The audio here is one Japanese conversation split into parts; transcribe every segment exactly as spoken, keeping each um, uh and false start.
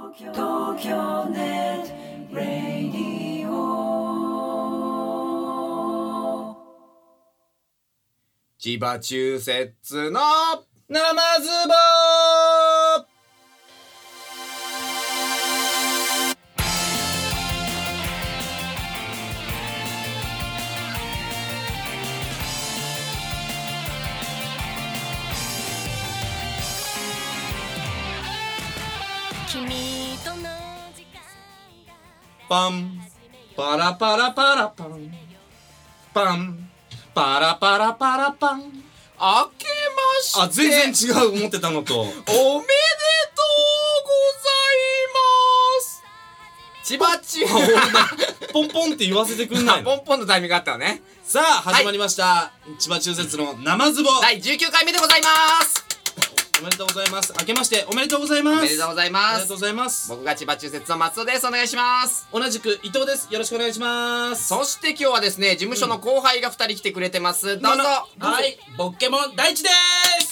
東京ネットラディオ千葉中節のナマズボパンパラパラパラパンパンパラパラパラパン。 明けましてあ、全然違う思ってたのとおめでとうございます千葉中ポンポンって言わせてくんないのポンポンのタイミングがあったのね。 さあ始まりました、はい、千葉中節のナマズボだいじゅうきゅうかいめでございます。 おめでとうございます。明けましておめでとうございます。 おめでとうございます。 ありがとうございます。 僕が千葉中節の松尾です。お願いします。 同じく伊藤です。よろしくお願いします。 そして今日はですね、事務所の後輩がふたり来てくれてます。どうぞ。 はい、ボッケモン大地です。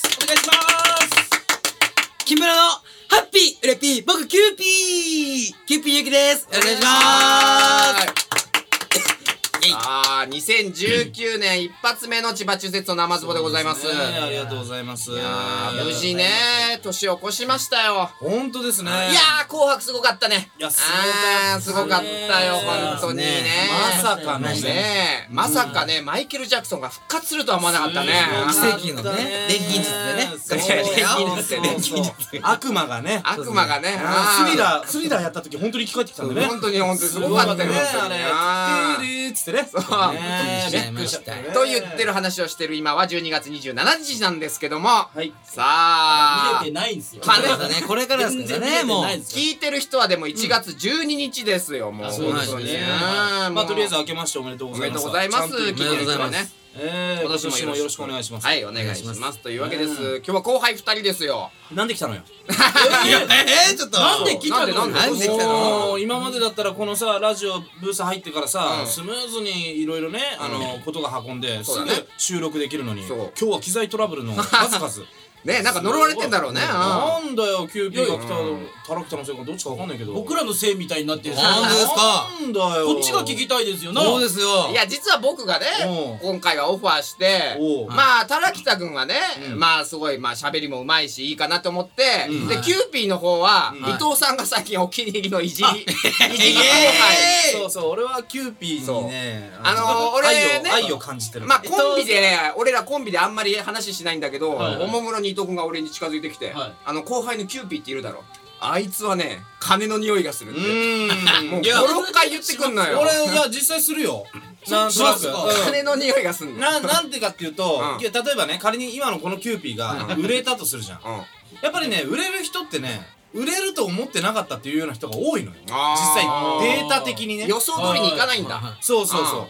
お願いします。 木村のハッピーうれぴー僕キューピーキューピーゆきです。お願いしまーす。 あー、にせんじゅうきゅうねん一発目の千葉中節の生ズボでございます。 ね、ありがとうございます。 いやー、無事ね、年を越しましたよ。 本当ですね。 いやー、紅白すごかったね。 いや、すごかったよ、本当にね。 まさかのね、まさかね、マイケル・ジャクソンが復活するとは思わなかったね。 奇跡のね、錬金術でね。 錬金術でね。 悪魔がね、 悪魔がね、 スリラー、スリラーやった時本当に生き返ってきたんでね。 本当に本当にすごかったよね、 あれ。てーつってね。 そう。びっくりしたと言ってる話をしてる今はじゅうにがつにじゅうしちにちなんですけども、 はい、 さあ見れてないんですよ。 まあね、 これからですからね。もう聞いてる人はでもいちがつじゅうににちですよ。もうそうですね。まあとりあえず明けましておめでとうございます。 おめでとうございます。聞いてる人はね。 えー、今年もよろしくお願いします。 はい、お願いしますというわけです。今日は後輩ふたりですよ。 なんで来たのよ。 えー、ちょっとなんで来たの？ なんでなんで来たの？ 今までだったらこのさラジオブース入ってからさ、スムーズにいろいろねあのことが運んですぐ収録できるのに、今日は機材トラブルの数々。 ね、なんか呪われてんだろうね。 なんだよ、キューピーが来たタラクタのせいかどっちかわかんないけど、 僕らのせいみたいになってる。 なんですか？ なんだよ、 こっちが聞きたいですよな。 そうですよ。 いや、実は僕がね、今回はオファーして、まあタラキタ君はね、まあすごいまあ喋りもうまいしいいかなと思って、でキューピーの方は伊藤さんが最近お気に入りのいじりいじり後輩。 そうそう、俺はキューピーにね、 あの俺ね愛を感じてる。 まあコンビで俺らコンビであんまり話しないんだけど、おもむろに伊藤君が俺に近づいてきて、あの後輩のキューピーっているだろ、あいつはね金の匂いがするってもうごろっかい言ってくんのよ。 俺いや実際するよ。なんとなく金の匂いがすんの。 ななんてかっていうと、いや例えばね仮に今のこのキューピーが売れたとするじゃん。やっぱりね売れる人ってね売れると思ってなかったっていうような人が多いのよ。実際データ的にね予想通りにいかないんだ。 そうそうそう。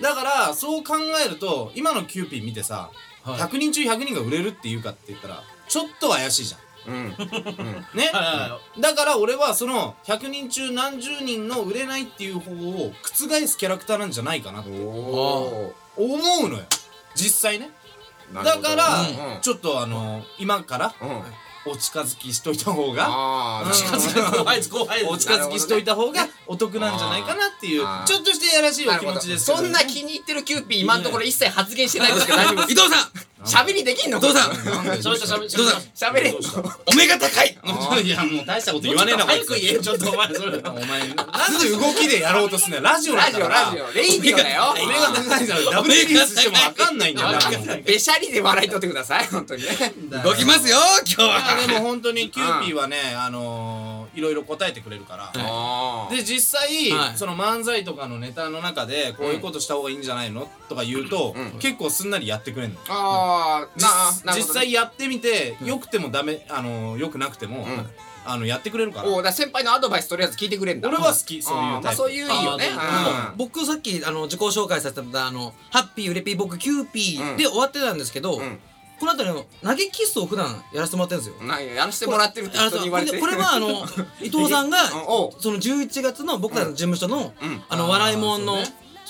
だからそう考えると今のキューピー見てさひゃくにんちゅうひゃくにんが売れるっていうかって言ったらちょっと怪しいじゃん。ね、だから俺はそのひゃくにんちゅう何十人の売れないっていう方を覆すキャラクターなんじゃないかなって思うのよ実際ね。だからちょっとあの今からお近づきしといた方がお近づき後輩後輩お近づきしといた方がお得なんじゃないかなっていうちょっとしてやらしいお気持ちですけど。 そんな気に入ってるキューピー今のところ一切発言してないですけど大丈夫です。 伊藤さん喋りできんの？ 伊藤さん喋った喋った喋れんの？ お目が高い。 いやもう大したこと言わねえな。 早く言えちょっとお前それ。 お前なんで動きでやろうとすんねん。ラジオだからラジオラジオレイディオだよ。 お目が高いじゃん。ダブルキスしてもわかんないんだよ。 べしゃりで笑いとってください本当にね。 動きますよ今日は。 でも本当にキューピーはねあのいろいろ答えてくれるから。で実際その漫才とかのネタの中でこういうことした方がいいんじゃないのとか言うと結構すんなりやってくれんの。 ああ実際やってみて良くてもダメあの良くなくてもあのやってくれるから。 おお、だ先輩のアドバイスとりあえず聞いてくれんだ。 俺は好きそういうタイプ。 まあそういういいよね。 僕さっきあの自己紹介させてもらったあのハッピーうれぴー僕キューピーで終わってたんですけど、この後の投げキスを普段やらせてもらってるんですよ。 なんややらせてもらってるって人に言われて。 これはあの伊藤さんがそのじゅういちがつの僕らの事務所のあの笑いもんの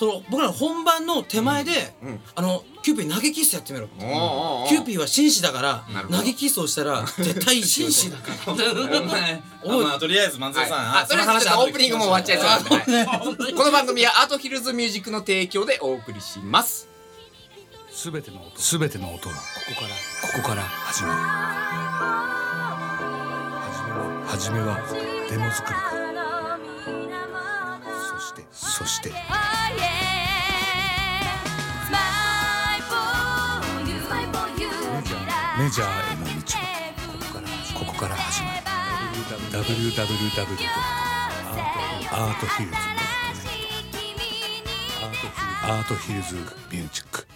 その僕らの本番の手前であのキューピー投げキッスやってみろって。キューピーは紳士だから投げキッスをしたら絶対紳士だからお前まあとりあえず松尾さんあとりあえずオープニングも終わっちゃいそうなんでこの番組はアートヒルズミュージックの提供でお送りします。 すべての音すべての音はここからここから始まる。はじめはデモ作りからそしてそしてメジャーへの道はここからここから始まる。 ダブリューダブリューダブリュー アートヒルズアートヒルズミュージック。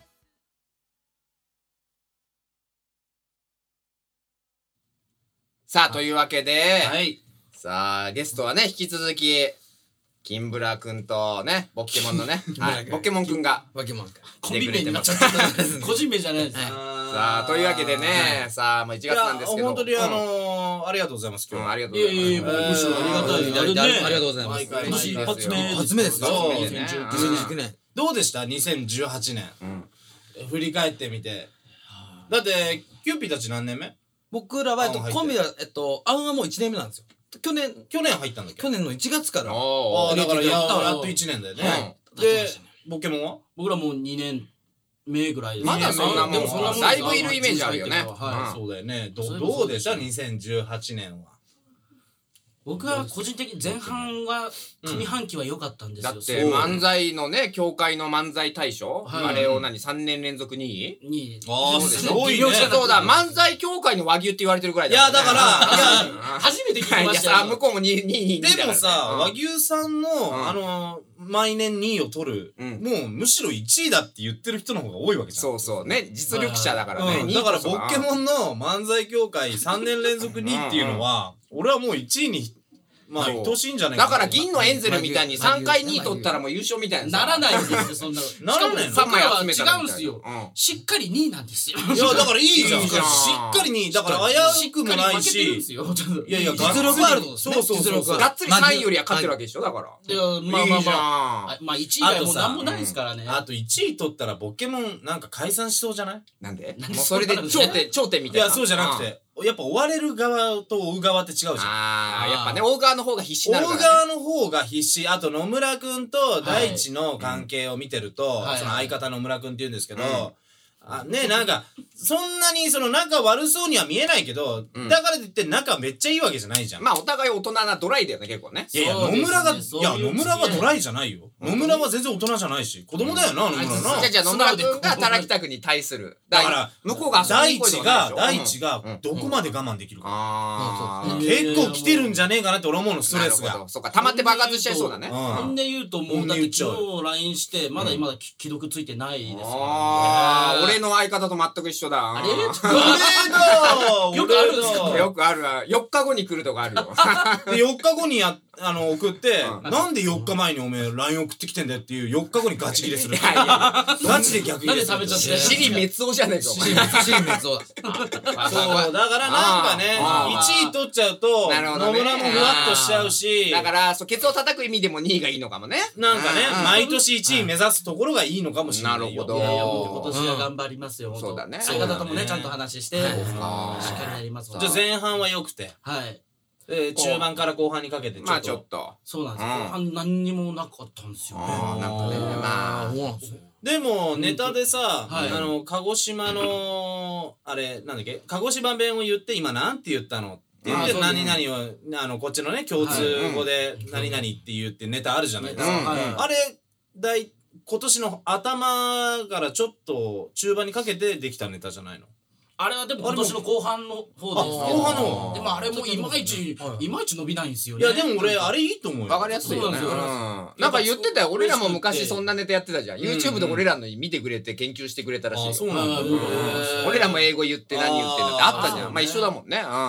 さあというわけで、 はい、 さあゲストはね引き続き金ブラくんとねボッケモンのね、はい、ボッケモンくんがボッケモンかコンビ名になっちゃった個人名じゃないです。 さあというわけでね、さあもういちがつなんですけど本当にあのありがとうございます。今日ありがとうございます。いやいやむしろありがたい。 ありがとうございます。 今年一発目一発目ですか。 そうにせんじゅうきゅうねんどうでしたにせんじゅうはちねん振り返ってみて。だってキューピーたち何年目？ 僕らはコンビはえっとアウンはもういちねんめなんですよ。去年去年入ったんだっけ？ 去年のいちがつから。 ああだからやっといちねんだよね。でボケモンは？ 僕らもうにねんめぐらいです。 まだそんなもんだいぶいるイメージあるよね。 はいそうだよね。どうでしたにせんじゅうはちねんは？ 僕は個人的に前半は上半期は良かったんですよ。 だって漫才のね協会の漫才大賞あれを何さんねん連続にいにい。 ああすごいね。 そうだ漫才協会の和牛って言われてるぐらいだ。 いやだからいや初めて聞きましたよ。 向こうもにいにいでもさ和牛さんのあの毎年にいを取るもうむしろいちいだって言ってる人の方が多いわけじゃん。 そうそうね実力者だからね。 だからボッケモンの漫才協会さんねん連続にいっていうのは俺はもういちいにまあ愛しいんじゃないかな。 だから銀のエンゼルみたいにさんかいにい取ったらもう優勝みたいな。ならないんですよそんな。 ならないの。 さんまい集めたら違うんですよ。しっかりにいなんですよ。 いやだからいいじゃん。しっかりにだから危うくもないし。いやいや実力あると。 そうそうそう。 がっつりさんいよりは勝ってるわけでしょだから。 いやまあまあまあまあいちい以外もなんもないですからね。 あといちい取ったらボケモンなんか解散しそうじゃない？ なんで？もうそれで頂点頂点みたいな。 いやそうじゃなくて。やっぱ追われる側と追う側って違うじゃん。 ああ、やっぱね、追う側の方が必死になるから、ね。 追う側の方が必死。あと野村くんと大地の関係を見てると、はい、その相方野村くんって言うんですけど、はい、あね、なんか、そんなにその仲悪そうには見えないけど、うん、だからといって仲めっちゃいいわけじゃないじゃん。 まあお互い大人なドライだよね、結構ね。 いやいや、野村が、いや、野村はドライじゃないよ。野村は全然大人じゃないし、子供だよな、野村な。 じゃあじゃあ野村くんが田中くんに対する。 だから、 向こうが大地が、大地がどこまで我慢できるか。結構来てるんじゃねえかなって俺思うの、ストレスが。 そうか、溜まって爆発しちゃいそうだね。 ほんで言うと、もうだって昨日 ライン して、まだ今だ既読ついてないですからね。俺の相方と全く一緒だ。 あれ俺だよくあるんですか？ よくある。よっかごに来るとかあるよ。 で、よっかごにや、あの、送って、なんでよっかまえにおめえ ライン 送ってきてんだよっていうよっかごにガチ切れする。ガチで逆切れする。 なんで食べちゃって死に滅亡じゃねえか、お前。 死に滅亡だ。 そう、だからなんかね、いちい取っちゃうと、野村もふわっとしちゃうし。 だから、そう、ケツを叩く意味でもにいがいいのかもね。 なんかね、毎年いちい目指すところがいいのかもしれない。 なるほど。 いやいや、今年は頑張りますよ。 そうだね。 相方ともね、ちゃんと話して、しっかりやります。 じゃあ前半は良くて。 はい。 え中盤から後半にかけてまあちょっとそうなんです後半何にもなかったんですよね。 なんかねまあでもネタでさあの鹿児島のあれなんだっけ鹿児島弁を言って今なんて言ったのって言って何々をあのこっちのね共通語で何々って言ってネタあるじゃないですか。あれだい今年の頭からちょっと中盤にかけてできたネタじゃないの？ あれはでも今年の後半の方ですね。 後半のでもあれもいまいちいまいち伸びないんですよね。 いやでも俺あれいいと思うよ。 わかりやすいよね。なんか言ってたよ。俺らも昔そんなネタやってたじゃん。YouTube で俺らの見てくれて研究してくれたらしいよ。 そうなんだ。 俺らも英語言って何言ってんだってあったじゃん。まあ一緒だもんね。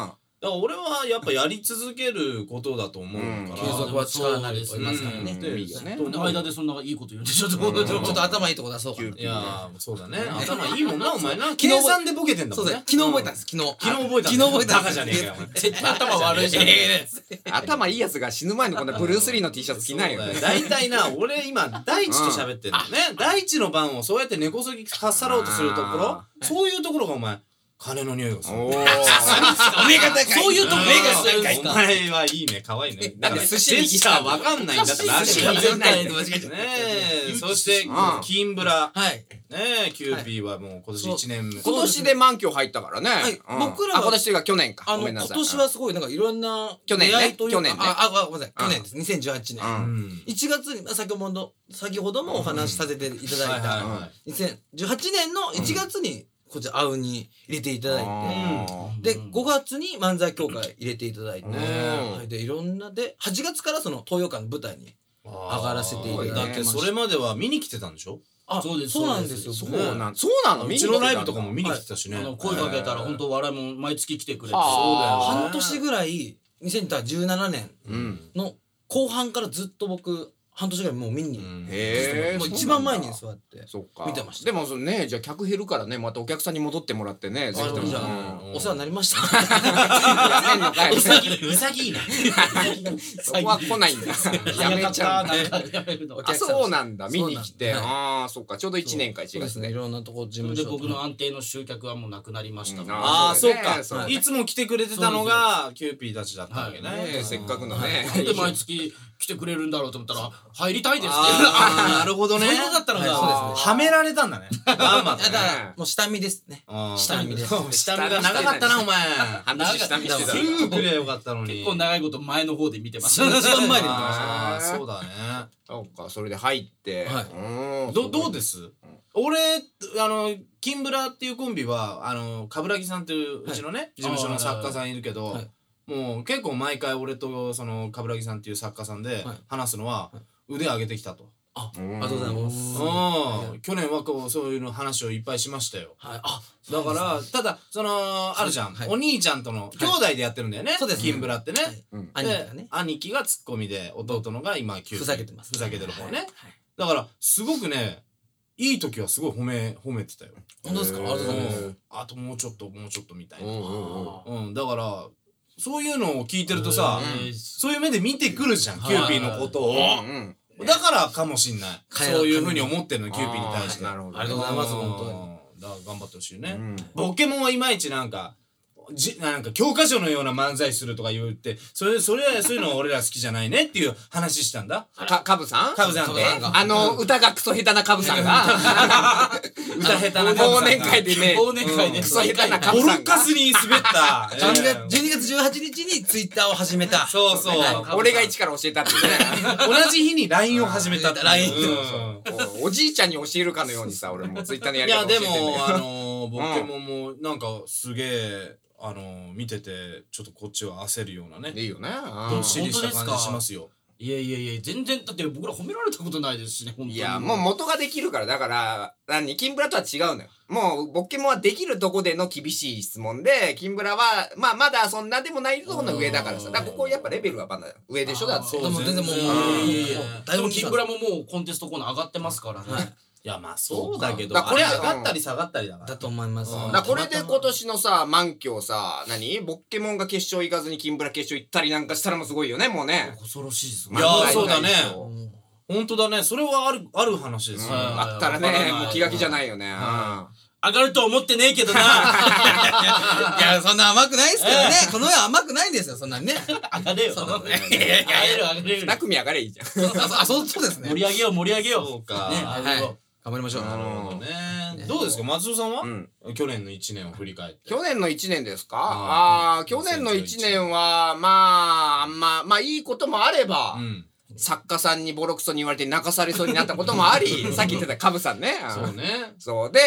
だから俺はやっぱやり続けることだと思うから継続は力なりと言いますからね。 うんいいよね。 その間でそんないいこと言うんでしょ。ちょっちょっと頭いいとこ出そうかな。 いやーそうだね頭いいもんなお前な計算でボケてんだもんねそうです。昨日覚えたんです。昨日。 昨日覚えた昨日覚えた。 バカじゃねえかよお前絶対頭悪いじゃん。 頭いいやつが死ぬ前にこんなブルース・リーの T シャツ着ないよね。 大体な俺今大地と喋ってるのね大地の番をそうやって根こそぎかっさろうとするところそういうところがお前金の匂いがするおー。 目が高い。 そういうとこ目が高いお前はいいね可愛いねなんで寿司ジェスチャーわかんないんだってラジオ寿司にないと間違えちゃったねえそしてうん金ブラはい。 ねえキューピーはもう今年いちねんめ今年で満響入ったからね。 はいうん僕らはあ、今年が去年か。 あの今ごめんなさい。 年はすごいなんかいろんな去年ね出会いというか去年ねああごめんなさい去年ですにせんじゅうはちねうんうんいちがつに先ほど先ほどもお話しさせていただいはいはいたはいにせんじゅうはちねんのいちがつにこちらアウに入れていただいてあでごがつに漫才協会入れていただいてうんはいでいろんなではちがつからその東洋館の舞台に上がらせていただきましただってそれまでは見に来てたんでしょあそうですそうなんですよー僕そうなんそうなのうちのライブとかも見に来てたしねあの声かけたら本当笑いも毎月来てくれて。 はあ半年ぐらいにせんじゅうななねうん。 んの後半からずっと僕半年ぐらいもう見にうんへえ。 もう一番前に座ってそっか。 見てましたでもそのね、じゃあ客減るからね、またお客さんに戻ってもらってね、ぜひとも。 じゃうんあお世話になりましたやめんのかい。 うさぎうさぎいいな。 そこは来ないんだ。やめちゃうんだ。 やめるの。 あ、そうなんだ。見に来て。 そうなんだああ、そっか。ちょうどいちねんか、1 そうですねい月ね。 ろんなとこ事それ務所で僕の安定の集客はもうなくなりました。 うんああそうかそうだねいつも来てくれてたのがキューピーたちだったわけねねえせっかくのね。 なんで毎月来てくれるんだろうと思ったら入りたいですって。 あーなるほどねそういうことだったのか。 はいそうですねはめられたんだねまあまあだからもう下見ですねあー下見です下見が長かったなお前半年下見してたすぐ来りゃよかったのに結構長いこと前の方で見てます。 一番前で見てましたあーそうだねそうか、それで入って。 はいうんどどうです俺あの金ブラっていうコンビはあの冠城さんっていううちのね事務所の作家さんいるけどはいもう結構毎回俺とその冠城さんっていう作家さんではい話すのは腕上げてきたとあありがとうございますうん去年はこうそういうの話をいっぱいしましたよはいあだからただそのあるじゃんはいお兄ちゃんとの兄弟でやってるんだよねそうですね金ブラってねうん兄貴がねで兄貴がツッコミで弟のが今キューピーふざけてますふざけてる方ねはいだからすごくねいい時はすごい褒め褒めてたよ本当ですかありがとうございますうんあともうちょっともうちょっとみたいなうんうんうんだからそういうのを聞いてるとさうんそういう目で見てくるじゃんキューピーのことをうんうん。 だからかもしんないかそういうふうに思ってるのキューピーに対してあーなるほど。 ありがとうございますうん本当にだから頑張ってほしいねうんポケモンはいまいちなんかじなんか教科書のような漫才するとか言ってそれそれはそういうのは俺ら好きじゃないねっていう話したんだか、カブさんカブさんとえあの、歌がクソ下手なカブさんが、 歌下手なカブさんが忘年会でね、 忘年会でクソ下手なカブボロさんが、 ッカスに滑ったじゅうにがつえじゅうにがつじゅうはちにちにツイッターを始めたーそうそう俺が一から教えたってね。 同じ日に ライン を始めたっていうラインうんおじいちゃんに教えるかのようにさ、俺もツイッターのやいやでり方教えてんだよもあのーポケモンもなんかすげえあのー見ててちょっとこっちは焦るようなねいいよね。 どっしりした感本当ですかじしますよいやいやいや全然だって僕ら褒められたことないですしね本当に。 いや、もう元ができるから、だから、何、金ブラとは違うのよ。もう、ボッケモンはできるとこでの厳しい質問で、金ブラは、まあ、まだそんなでもないとこの上だからさ。だからここやっぱレベルはまだ上でしょだって。 そうでも全然もう全然もういやいやでもだいぶキンブラももうコンテストコーナー上がってますからね。 いやまあそうだけどだからこれあれ上がったり下がったりだからだと思いますうんだからこれで今年のさ、満響さ、何ボッケモンが決勝行かずに金ブラ決勝行ったりなんかしたらもうすごいよね、もうね。 恐ろしいですいやーそうだねうん本当だねそれはあるある話ですよはいあったらね、もう気が気じゃないよね。うん上がると思ってねえけどな。 いやそんな甘くないですけどねこの世は甘くないんですよそんなにね上がれよ。 そうだね上がれる上がれる。 二組上がれいいじゃん。 ああそうそうですね盛り上げよう盛り上げよう。 そうかねはい上げよう頑張りましょうなるほどねどうですか松尾さんはうん去年のいちねんを振り返って去年の一年ですかあーああー、去年の一年は、まあ、まあ、まあ、いいこともあれば、 うん作家さんにボロクソに言われて泣かされそうになったこともあり、さっき言ってたカブさんね。 そうねそうで、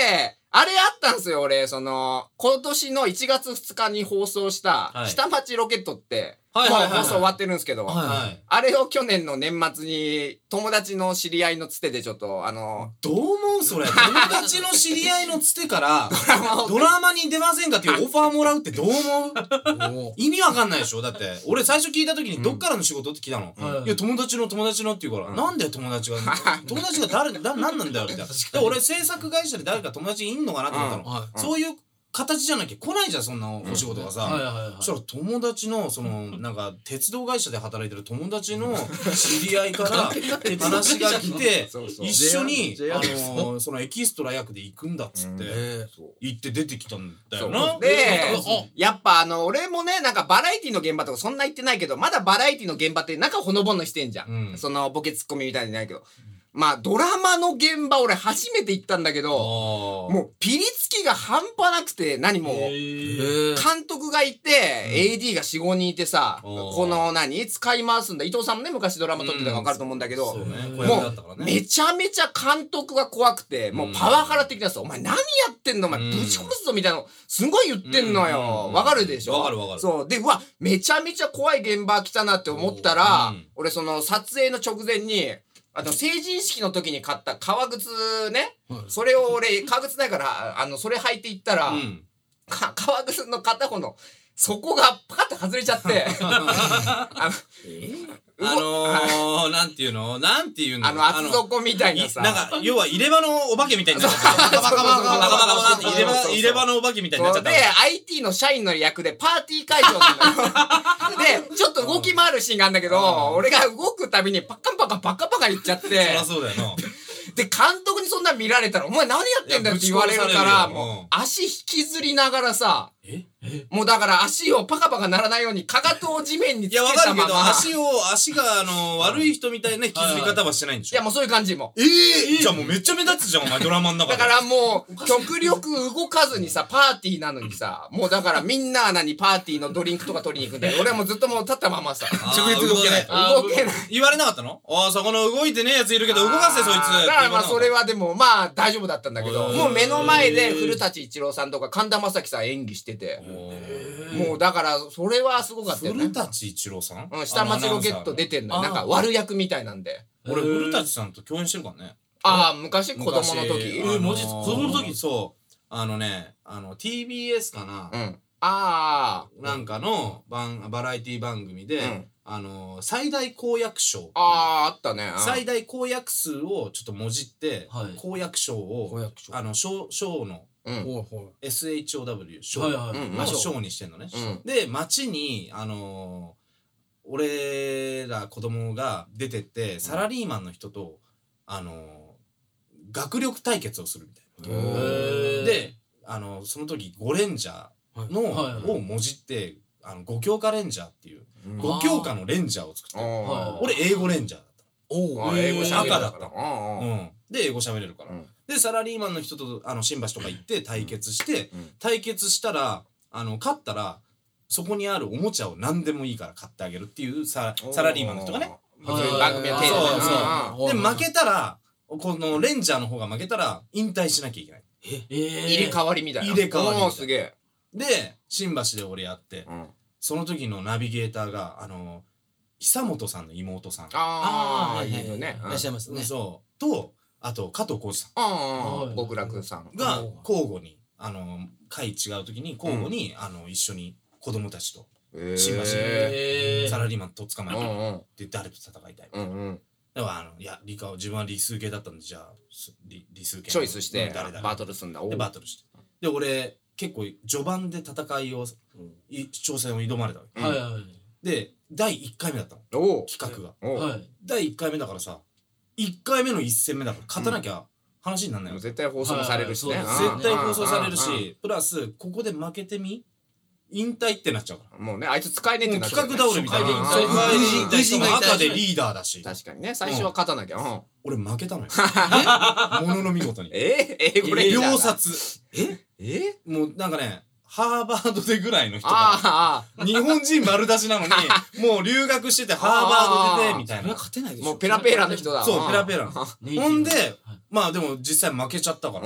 あれあったんすよ、俺、その、今年のいちがつふつかに放送した、下町ロケットって、もう放送終わってるんですけど、あれを去年の年末に、友達の知り合いのつてでちょっと、あの、 どう思うそれ。友達の知り合いのつてから、ドラマに出ませんかっていうオファーもらうってどう思う意味わかんないでしょだって、俺最初聞いた時に、どっからの仕事って聞いたの。いや、友達の友達のって言うから、なんで友達が、友達が誰、なんなんだよみたいな。で、俺制作会社で誰か友達いんのかなと思ったの。そういう形じゃなきゃ来ないじゃん、そんなお仕事がさ。そしたら友達の、その、なんか、鉄道会社で働いてる友達の知り合いから話が来て、一緒に、あの、そのエキストラ役で行くんだっつって、行って出てきたんだよな。 で、やっぱあの、俺もね、なんかバラエティの現場とかそんな行ってないけど、まだバラエティの現場ってなんかほのぼのしてんじゃん。その、ボケツッコミみたいにないけど。まあ、ドラマの現場俺初めて行ったんだけど、もうピリつきが半端なくて、何も、監督がいて、エーディー がよん、ごにんいてさ、この何使い回すんだ。伊藤さんもね、昔ドラマ撮ってたから分かると思うんだけど、もう、めちゃめちゃ監督が怖くて、もうパワハラ的なさ、お前何やってんのお前ぶち殺すぞみたいなの、すごい言ってんのよ。わかるでしょわかるわかる。 そう。で、うわ、めちゃめちゃ怖い現場来たなって思ったら、俺その撮影の直前に、あの、成人式の時に買った革靴ね。はい、それを俺、革靴ないから、あの、それ履いていったら、うん、か革靴の片方の底がパカッと外れちゃって、あの、 えー、あのー、なんていうのなんていうのあの、厚底みたいなさ。 なんか、要は入れ歯のお化けみたいになっちゃった。バカバカバカバカバカって入れ歯、入れ歯のお化けみたいになっちゃった。 で、アイティー の社員の役でパーティー会場なのよ。で、ちょっと動き回るシーンがあるんだけど、俺が動くたびにパッカンパカパカパカ言っちゃって。そりゃそうだよな。 で、監督にそんな見られたら、お前何やってんだよって言われるから、もう、足引きずりながらさ、もうだから足をパカパカならないように、かかとを地面につけたまま。いや、わかるけど、 足を、足が、あの、悪い人みたいな引きずり方はしてないんでしょ。 いや、もうそういう感じも。 ええじゃあもうめっちゃ目立つじゃん、お前、ドラマの中で。 だからもう、極力動かずにさ、パーティーなのにさ、もうだからみんな何パーティーのドリンクとか取りに行くんだよ。俺はもうずっともう立ったままさ。 直立動けない。 動けない。 言われなかったのああ、そこの動いてねえやついるけど、動かせ、そいつ。 だからまあ、それはでも、まあ、大丈夫だったんだけど、もう目の前で古舘一郎さんとか神田正輝さん演技してて、もうだから、それはすごかったよね。 古舘一郎さんうん、下町ロケット出てんの。なんか悪役みたいなんで。 俺、古舘さんと共演してるからね。 ああ、昔子供の時え、マジ子供の時そう。あのね、あの、ティービーエス かなうん。ああ。なんかの、バラエティ番組で、あの、最大公約賞。 ああ、あったね。 最大公約数をちょっともじって、公約賞を、あの、賞の、エスエイチオーダブリュー 賞の賞にしてんのね。で、街に、あの、俺ら子供が出てって、サラリーマンの人と、あの、学力対決をするみたいな。で、あの、その時、ゴレンジャーの、をもじって、あの、五教科レンジャーっていう、五教科のレンジャーを作って、俺、英語レンジャーだった。 おー、英語喋れる赤だった。うん。で、英語喋れるから。で、サラリーマンの人と、あの、新橋とか行って対決して、対決したら、あの、勝ったら、そこにあるおもちゃを何でもいいから買ってあげるっていうサラリーマンの人がね。 番組はテそうそう。で、負けたら、このレンジャーの方が負けたら、引退しなきゃいけない。 入れ替わりみたいな。 入れ替わり。 おー、すげえ。 で、新橋で俺やって、その時のナビゲーターが、あの、久本さんの妹さん。 ああ、いいよね。 いらっしゃいますね。 そう。と、あと、加藤浩次さん。 ああ、極楽さん。 が、交互に、あの、回違う時に、交互に、あの、一緒に子供たちと、新橋で、サラリーマンと捕まえて、で、誰と戦いたい。だから、あの、いや、理科を、自分は理数系だったんで、じゃあ、理数系。 チョイスして、バトルすんだ。 で、バトルして。で、俺、結構、序盤で戦いを、挑戦を挑まれたわけ。はいはい。で、だいいっかいめだったの。企画が。だいいっかいめだからさ、いっかいめのいっ戦目だから勝たなきゃ話になんないよ。 絶対放送もされるしね。 絶対放送されるし、プラス、ここで負けてみ引退ってなっちゃうから。 もうね、あいつ使えねえってなっちゃう。 企画倒れみたいな。引退しても赤でリーダーだし。 確かにね、最初は勝たなきゃ。 俺負けたのよ。ものの見事に。 え英語レンジャー。 秒殺。ええもうなんかね、ハーバードでぐらいの人が、 日本人丸出しなのに、もう留学しててハーバード出て、みたいな。 勝てないでしょ。 もうペラペラの人だ。 そう、ペラペラ。ほんで、まあでも実際負けちゃったから。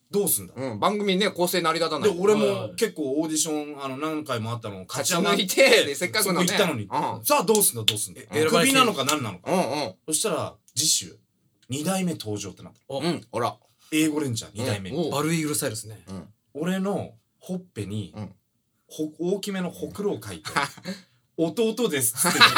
どうすんだ。 うん、番組ね構成成り立たない。 で俺も結構オーディションあの何回もあったのを勝ち上がって勝ち抜いてでせっかくのねそこ行ったのに、 うんさあどうすんだどうすんだ選ばれてクビなのか何なのか、 うんうんそしたら次週に代目登場ってなったうん、ほら。 英語レンジャーに代目に、 うんバルイーグルスタイルですね。 俺のほっぺに、 うんほ大きめのほくろを書いて弟ですっつって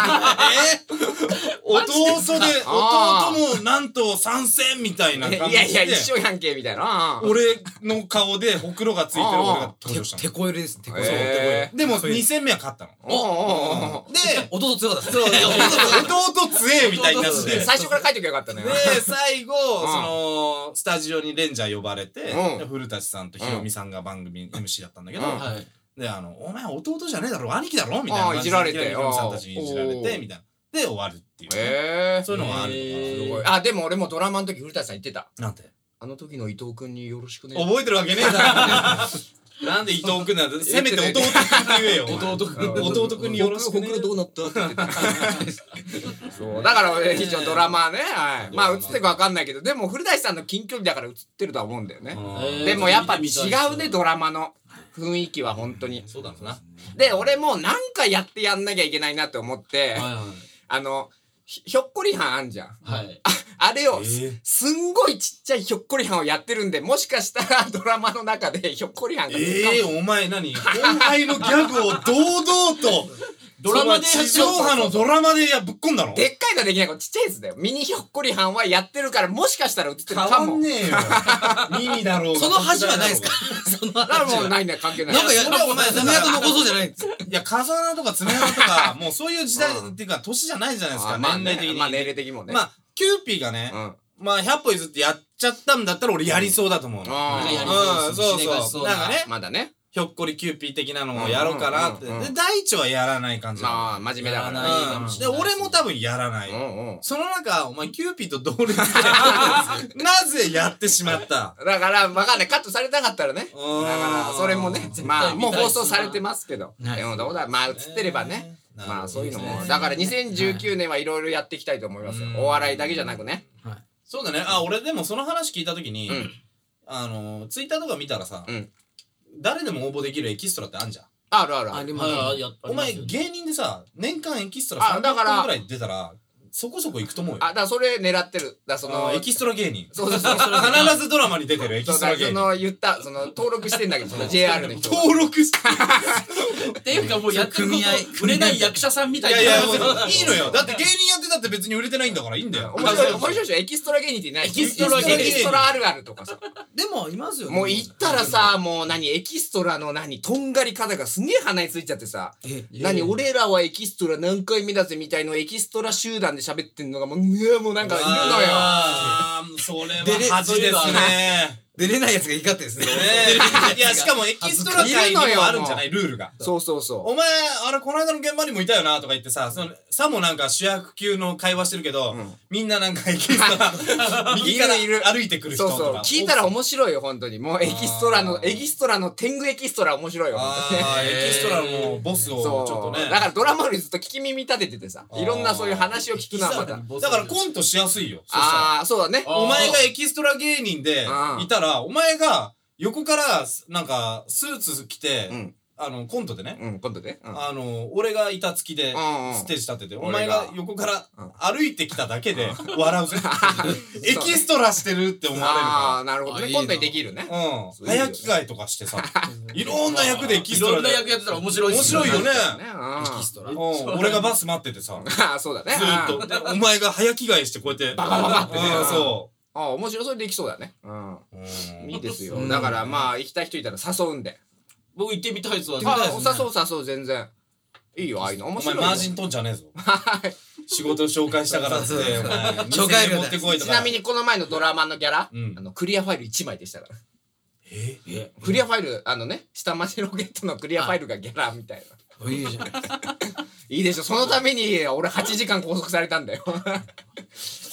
弟であ弟もなんと参戦みたいな感じでいやいや、一緒やんけ、みたいな。 俺の顔でほくろがついてる俺が登場した手のこ入れです。手こ入へれ。 ーでもに戦目は勝ったのおうおうおうおうで弟強かったですね。 弟強えみたいになって最初から書いときゃよかったね。 で最後そのスタジオにレンジャー呼ばれてうんで古舘さんとひろみさんが番組 エムシー だったんだけどうんはいであの「お前弟じゃねえだろ兄貴だろ」みたいなああいじられてひろみさんたちにいじられおーてみたいなで終わるっていうねへえ。 そういうのがあるすごい。あ、でも俺もドラマの時古舘さん言ってた。 なんてあの時の伊藤くんによろしくね。 覚えてるわけねえだろなんで伊藤君なんだせめて弟君って言えよ弟君弟君によろしくねほくろどうなったって言ってた。そう。だから俺一応ドラマね、はい。まあ映ってるかわかんないけど、でも古舘さんの近距離だから映ってるとは思うんだよね。でもやっぱ違うね、ドラマの雰囲気は本当に。 そうだろうなで、俺もなんかやってやんなきゃいけないなって思って、 はいはいあの、ひひょっこりはんあんじゃん。 はいああれを、 えーすんごいちっちゃいひょっこりはんをやってるんで、もしかしたらドラマの中でひょっこりはんが出るかもええお前何後輩のギャグを堂々とドラマでその地上波のドラマでやぶっこんだのでっかいのできない、これちっちゃいやつだよ。ミニひょっこりはんはやってるから、もしかしたら映ってる変かも。 わんねえよ耳だろうがその恥はないですか？そのだから恥は。 もうないね、関係ない。 なんかや、 それはお前爪痕残そうじゃないんです。 いや風穴とか爪痕とかもうそういう時代っていうか年じゃないじゃないですかあまあね年齢的にまあ年齢的にもね。 まあキューピーがねうん。 まあひゃっぽ譲ってやっちゃったんだったら俺やりそうだと思うのあーやりそうですうんそうしねかしそううなそなんかねまだね。 ひょっこりキューピー的なのをやろうかなってうんうんうんうんで大地はやらない感じなのまあ、真面目だからね。 やらないかもしれないで俺も多分やらないうんうん。 その中お前キューピーと同列でなぜやってしまっただから、わかんない。カットされたかったらね。だうんから、それもね、まあ、もう放送されてますけど。 はいでもどうだ、まあ、映ってればね。 ねまあ、そういうのも。 なるほどねだから、にせんじゅうきゅうねんはいろいろやっていきたいと思いますよ。お笑いだけじゃなくね。 そうだねあ俺でもその話聞いた時にうんあのツイッターとか見たらさうん。 誰でも応募できるエキストラってあんじゃんあるあるある。 あります。 はいはいやお前ありますよ芸人でさ年間エキストラさんびゃっあだからぽんぐらい出たらそこそこ行くと思うよあ、だからそれ狙ってる。だからその、 エキストラ芸人そうそうそう。 必ずドラマに出てるエキそうストラ芸人だからその言った、その登録してんだけど、その ジェイアール の人が。 登録してっていうかもうやってること組合売れない役者さんみたいないやいやもういいのよだって芸人やってたって別に売れてないんだからいいんだよ面白い、面白いでしょ。エキストラ芸人っていない。 エキストラ芸人エキストラあるあるとかさ。 でも、いますよね。 もう行ったらさ、もう何、エキストラの何、とんがり方がすげえ鼻についちゃってさ。 え、 何、俺らはエキストラ何回目だぜみたいのエキストラ集団で喋ってんのがもう、うわもうなんかいるのよ。 あーそれは恥ですね出れないやつがいいかってですね。 ねいやしかもエキストラ界にもあるんじゃないルールがそうそうそお前あれこの間の現場にもいたよなとか言ってさそのさもなんか主役級の会話してるけど、 んみんななんかエキストラ右からいるいる歩いてくう。 る人とかそうそう。聞いたら面白いよ、本当に。もうエキストラの、エキストラの天狗エキストラ面白いよ、本当に。 あーエキストラのボスをちそう。 ょっとねだからドラマよりずっと聞き耳立てててさ、いろんなそういう話を聞くのはまた。 だからコントしやすいよそしたらああ、そうだね。 あーお前がエキストラ芸人でうんいたらお前が横からなんかスーツ着て、 うんあのコントでね、 うん、今度で。うんあの俺が板付きでうんうんステージ立ってて、お前俺がが横から歩いてきただけで笑うぜエキストラしてるって思われるあかあ、なるほどね。 あいいな今度にできるね。 らうんそういいよ早着替えとかしてさいろんな役でエキいストラでろんな役やってたら面白いっす面白いよねね。 エキストラ。 うん俺がバス待っててさああ、そうだね。 ずーっとでお前が早着替えしてこうやってババババってねうんそああ、面白い。それできそうだね。うん。 ううんいいですよ。だからまあ、行きたい人いたら誘うんで。 僕行ってみたいっすわああ、お誘う誘う、全然。いいよ、ああいうの。面お白いよ。 前マージンとんじゃねえぞ仕事紹介したからっつってお前紹介料だ持ってこいとかちなみにこの前のドラマのギャラ、 うんあの、クリアファイルいちまいでしたから。 ええクリアファイル、あのね、下町ロケットのクリアファイルがギャラみたいな。 いいじゃないですか。 いいでしょ、そのために俺はちじかん拘束されたんだよ。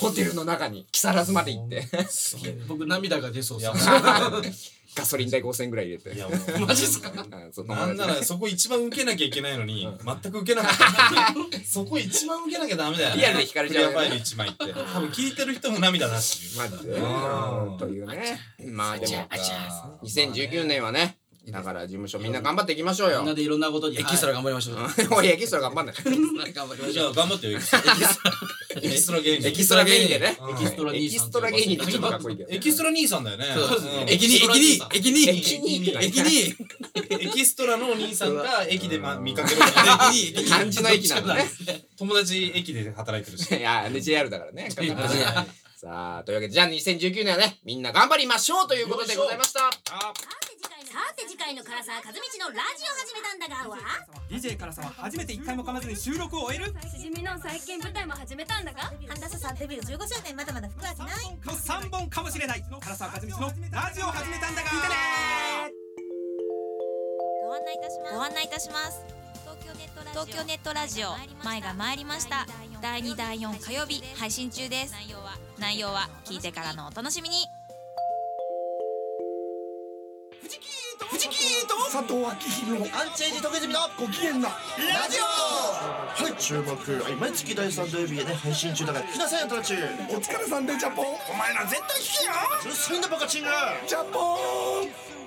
ホテルの中に木更津まで行って僕涙が出そうさガソリン代ごせんえんぐらい入れていやもうマジっすかなんならそこ一番受けなきゃいけないのに全く受けなかったそこ一番受けなきゃダメだよねリアルで引かれちゃうよねクリアファイルいちまいって多分聞いてる人も涙なしマジでうんというねまあでもあじゃにせんじゅうきゅうねんはねだから事務所みんな頑張っていきましょうよみんなでいろんなことにエキストラ頑張りましょう。 おいエキストラ頑張んない頑張りまじしょう。 ゃあ頑張ってよエキストラ芸人エキストラ芸人でねうんエキストラエ兄さんキストラ芸人ってちょっとかっこいいけどエキストラ兄さんだよねうん駅に、駅に、駅に、 駅に駅に、 エキストラのお兄さんが駅でま見かける駅に、 漢字の駅なんだね友達駅で働いてるしいや ジェイアール だからねさあというわけでじゃあにせんじゅうきゅうねんはねみんな頑張りましょうということでございましたさて次回の唐沢和道のラジオ始めたんだがはディージェー からさは初めていっかいも噛まずに収録を終えるしじみの再建舞台も始めたんだが神田さんデビューじゅうごしゅうねんまだまだ服は着ないのさんぼんかもしれない唐沢和道のラジオを始めたんだが聞いてねご案内いたしますご案内いたします東京ネットラジオ前が参りましただいにだいよん火曜日配信中です内容は聞いてからのお楽しみに藤木と佐藤昭弘のアンチエイジトゲズミのご機嫌なラジオはい注目はい毎月だいさん土曜日でね配信中だから聞きなさいよトラチお疲れさんでジャポンお前ら絶対聞けようるさいんだバカチンがジャポン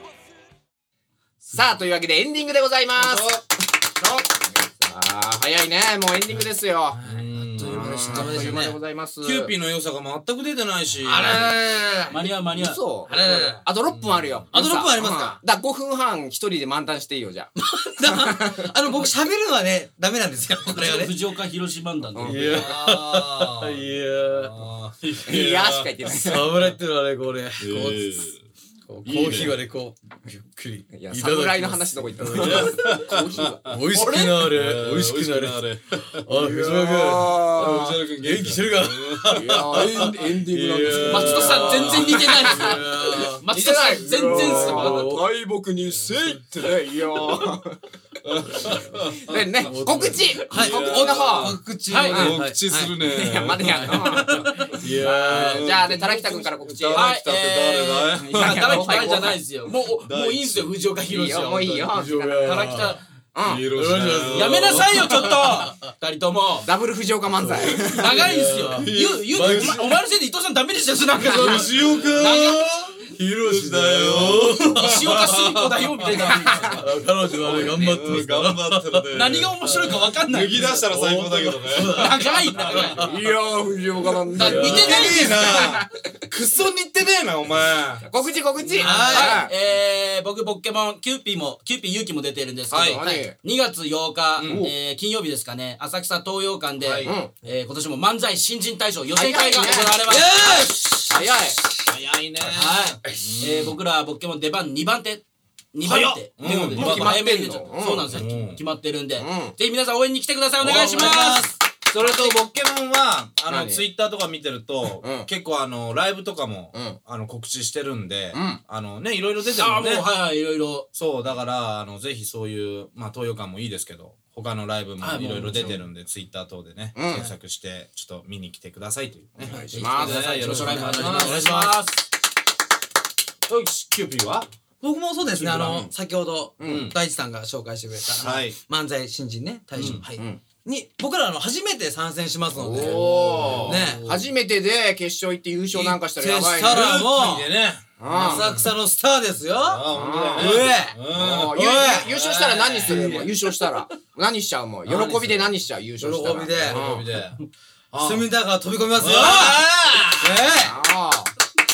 さあというわけでエンディングでございますあー早いねもうエンディングですよあっという間でございますキューピーの良さが全く出てないしあれ間に合う間に合うそうあれあとろっぷんあるよあとろっぷんありますかだからごふんはん一人で満タンしていいよじゃあの、僕喋るのはね、ダメなんですよ。これがね。 藤岡弘漫談でいやあーいやああいやーしか言ってない侍ってのはね、これ。こーうこうコーヒーはね、こう、ゆっくり。 いやいただきます侍の話どこ行ったのコーヒーは美味しくなれ。美味しくなれ。あ、藤原あ君。藤原君元気してるかーいやーエンエンディングなんですけど松戸さん全然似てないです松戸さん全然す大木にせいってねいやーでね告知はい、 告知の方告知。 はい告知するねいやまだやんのいやじゃあね、たらきたくんから告知。 はい田中誰だいえー田中誰じゃないですよもうもういいんですよ藤岡いい弘よ、もういいよ。 藤岡たらきたうん。 やめなさいよちょっと二人ともダブル藤岡漫才。 長いんですよゆうゆうお前のせいで伊藤さんダメでしたよなんか藤岡弘だよ石岡澄子だよみたいな彼女はね、頑張ってますから。 頑張ってるね何が面白いか分かんない脱ぎ出したら最高だけどね長いんだからいやー、藤岡なんだよ。 似てないんですよクソ似てねえなお前告知告知。 はい、えー、僕ポケモンキューピーもキューピーゆうきも出てるんですけど、 はいにがつようか、えー金曜日ですかね浅草東洋館で、 はいえー今年も漫才新人大賞予選会が行われます。 早い。 早いねはい、えー、僕らポケモン出番にばん手にばん手うんということで、 もう決まってんの早めに出ちゃううんそうなんですよ、 うん決まってるんで、 んぜひ皆さん応援に来てくださいお願いしますそれとポケモンはあの何ツイッターとか見てるとうん結構あのライブとかもうんあの告知してるんでうんあのねいろいろ出てるああもうもんねはいはいいろいろそうだからあのぜひそういうまあ東洋館もいいですけど他のライブもはいいろいろ出てるんでツイッター等でねうん検索してちょっと見に来てくださいというねお願いしぜひ来てくますださいよろしくお願いしますお願いしますお願いしますよしキューピーは僕もそうですね、あのう、ん先ほどうん、 大地さんが紹介してくれた、 はい漫才新人ね、大賞。はいん。 に、僕らあの、初めて参戦しますので、 おー。 ね初めてで決勝行って優勝なんかしたらやばいね。 したらもうでね浅草のスターですよ。 あ本当だうよねえもうゆ優勝したら何するもう優勝したら。何しちゃうもう。喜びで何しちゃう優勝したら。 喜びでうん喜びで隅田川飛び込みますよ。ねあー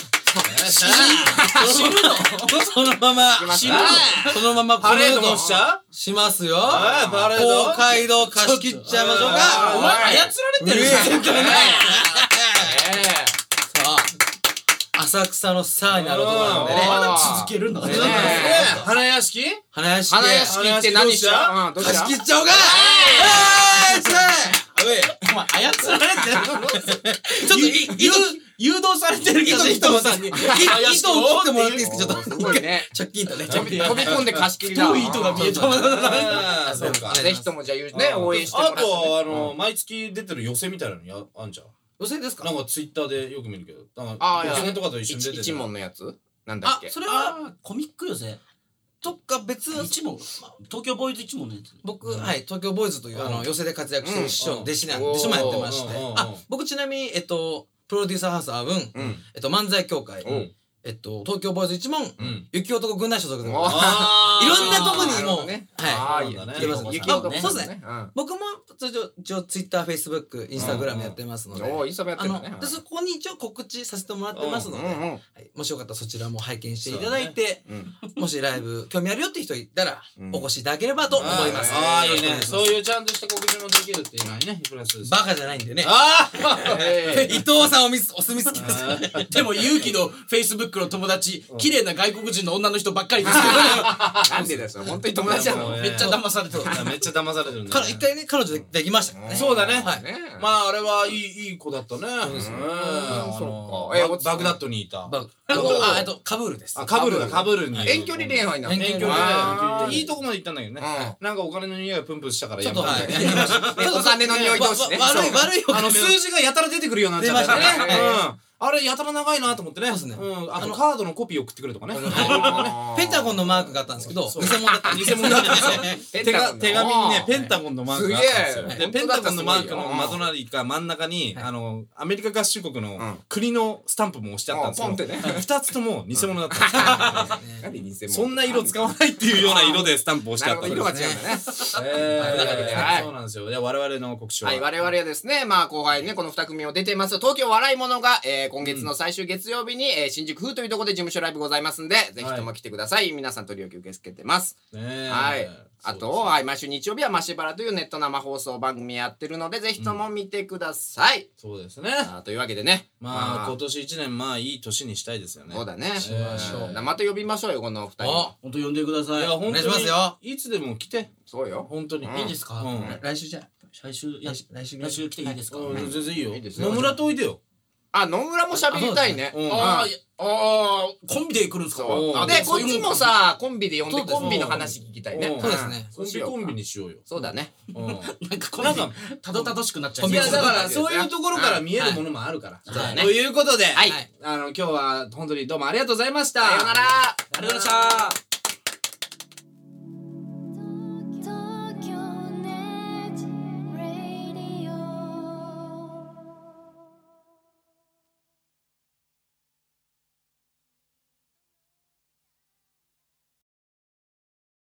死ぬのそのまま、 ました死ぬのそのままパレードこの後もしちゃうしますよ。 はいパレード東海道貸し切っちゃいましょうか。 あーお前操られてるじゃんねええさあ、浅草のスターになる男なんでね。 まだ続けるんだねね花屋敷花屋敷。 花屋敷行って何しちゃううんどうし貸たし切っちゃおうか。えーいお前操られてるちょっと、い、 誘誘導されてるけど伊藤さんに糸を切ってもらっていいですかちょっと。 すごいね。 チョッキンとね。 飛び飛び込んで貸し切りだ。 太い糸が見えたあーそうかぜひともじゃあ言うね応援してもらってね。 あとあの毎月出てる寄せみたいなのやあんじゃん寄席ですか？ なんかツイッターでよく見るけど、なんあーいやかごきげんとかと一緒に出て一問のやつなんだっけ。 あそれはあコミック寄せとか別一問東京ボーイズ一問のやつ。 僕はい東京ボーイズというあの寄席で活躍してる師匠の弟子なん弟子もやってまして、あ僕ちなみにえっとプロデューサーハウスアブン、えっと漫才協会、えっと東京ボーイズ一門、雪男軍団所属でございます。いろんなとこにもうはい出ます。雪男そうですね。僕も一応ツイッター、フェイスブック、インスタグラムやってますので、 おインスタもやってるね。 でそこに一応告知させてもらってますので、もしよかったらそちらも拝見していただいて、もしライブ興味あるよって人いたらお越しいただければと思います。 ああいいね。そういうちゃんとした告知もできるっていうのはね、プラスです。 バカじゃないんでね。 あ伊藤さんおみすお墨付きです。 でも勇気のフェイスブックの友達綺麗な外国人の女の人ばっかりですけなんでですよ。本当に友達なの。 どめっちゃ騙されてる。 めっちゃ騙されてるんだ。 から一回ね彼女できましたからね。 そうだね。 はい。 まああれはいいいい子だったね。そうか。えバグダッドにいた。 あえっとカブールです。 あカブールだカブールに。 遠距離恋愛なの。 遠距離恋愛。いいとこまで行ったんだけどね。なんかお金の匂いがプンプンしたからやめた。 お金の匂い同士ね。 悪い悪いあの数字がやたら出てくるようになっちゃったね。あれやたら長いなと思ってね。あとカードのコピー送ってくるとかね。 ペンタゴンのマークがあったんですけど偽物だった偽物だったんですよ。手が手紙にねペンタゴンのマークがあったんですよ。でペンタゴンのマークのまとなりか真ん中にあのアメリカ合衆国の国のスタンプも押してあったんですけど、二つとも偽物だったんですよ。そんな色使わないっていうような色でスタンプ押してあったんです。 色が違うんだね。 そうなんですよ。我々の告知ははい我々はですねまあ後輩ねこの二組を出てます東京笑い物が今月の最終月曜日に新宿風というところで事務所ライブございますんでぜひとも来てください。皆さん取り置き受け付けてます。はいあとはい毎週日曜日はマシバラというネット生放送番組やってるのでぜひとも見てください。 そうですね。 というわけでねまあ今年一年まあいい年にしたいですよね。 そうだね。また呼びましょうよこの二人。 本当呼んでください。 いや本当にいつでも来て。 そうよ本当にいいですか。 来週じゃ来週来週来週来ていいですか。 全然いいよ。野村とおいでよ。 あ野村も喋りたいね。 ああコンビで来るんですか。 でこっちもさコンビで呼んでコンビの話聞きたいね。 そうですね。 コンビコンビにしようよ。 そうだね。 なんかこれなんかたどたどしくなっちゃう。 いやだからそういうところから見えるものもあるから。ということであの今日は本当にどうもありがとうございました。 さようなら。 ありがとうございました。